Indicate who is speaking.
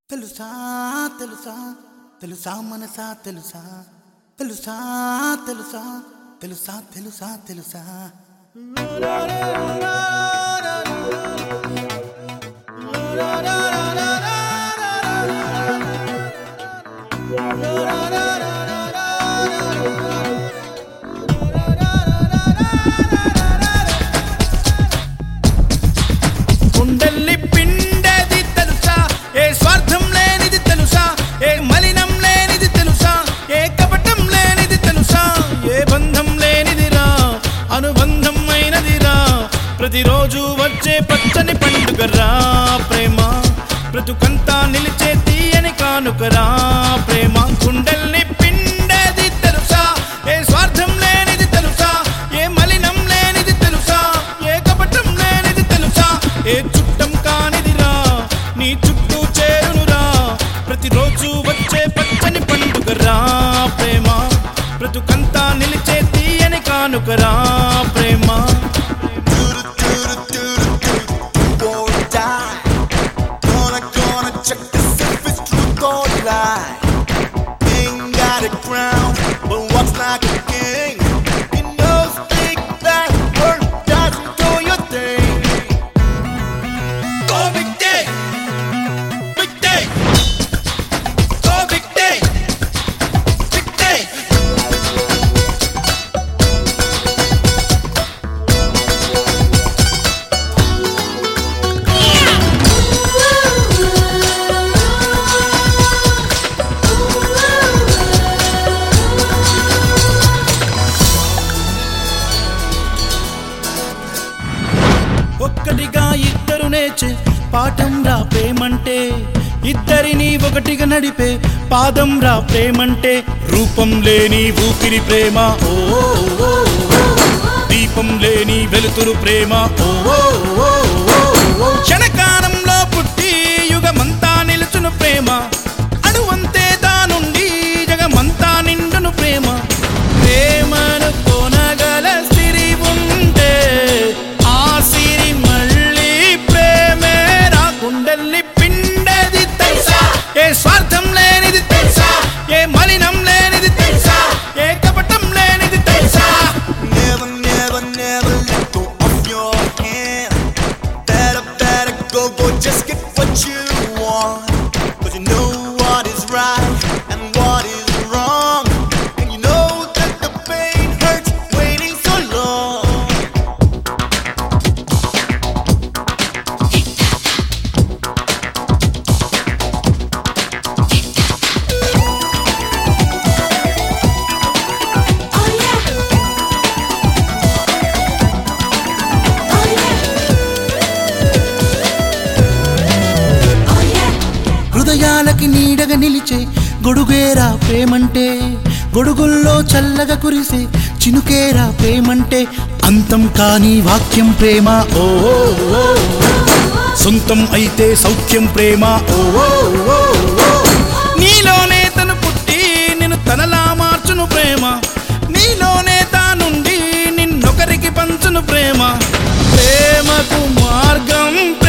Speaker 1: తెలుసా తెలుసా తెలుసా మనసా తెలుసా తెలుసా తెలుసా తెలుసా తెలుసా తెలుసా
Speaker 2: గుండెల్ని పిండేది తెలుసా, ఏ స్వార్థం లేనిది తెలుసా, ఏ మలినం లేనిది తెలుసా, ఏ కపటం లేనిది తెలుసా, ఏ బంధం లేనిదిరా అనుబంధం అయినదిరా, ప్రతిరోజు వచ్చే పచ్చని పండుగరా ప్రేమ, బ్రతుకంతా నిలిచే తీయని కానుకరా ప్రేమ. గుండెల్ని పిండేది తెలుసా, ఏ స్వార్థం లేనిది తెలుసా, ఏ మలినం లేనిది తెలుసా, ఏ కపటం లేనిది తెలుసా, ఏ చుట్టం కానిదిరా నీ చుట్టూ చేరునురా, ప్రతిరోజు వచ్చే పచ్చని పండుగరా ప్రేమ, బ్రతుకంతా నిలిచే తీయని కానుకరా ప్రేమ.
Speaker 3: Check this if it's truth or lie. Ain't got a crown, but walks like a king. You know, speak that word doesn't do your thing.
Speaker 2: Go big day, big day, go big day, big day. ఒక్కటిగా ఇద్దరు నేర్చే పాఠం రా ప్రేమంటే, ఇద్దరిని ఒకటిగా నడిపే పాదం రా ప్రేమంటే, రూపం లేని ఊపిరి ప్రేమ ఓ ఓ, దీపం లేని వెలుతురు ప్రేమ ఓ ఓ, క్షణకాలంలో పుట్టి యుగమంతా నిలుచును ప్రేమ, అణువంతే దానుండి జగమంతా నిండును ప్రేమ. ప్రేమను కొనగల సిరి ఉంటే ఆ సిరి మళ్ళీ ప్రేమే రా. గుండెల్ని పిండేది తెలుసా, ఏ స్వార్థం లేనిది తెలుసా, ఏ మలినం లేనిది తెలుసా, ఏ కపటం లేనిది తెలుసా.
Speaker 3: Never, never, never let go of your hand. Better go, just get what you want. 'Cause you know what is right and what is wrong. And you know that the pain hurts waiting so long.
Speaker 1: హృదయాలకి నీడగా నిలిచే గొడుగేరా ప్రేమంటే, గొడుగుల్లో చల్లగా కురిసే చినుకేరా ప్రేమంటే, అంతం కాని వాక్యం ప్రేమ ఓ ఓ, సొంతం అయితే సౌఖ్యం ప్రేమ ఓ ఓ, నీలోనే తను పుట్టి నిన్ను తనలా మార్చును ప్రేమ, నీలోనే తానుండి నిన్నొకరికి పంచును ప్రేమ. ప్రేమకు మార్గం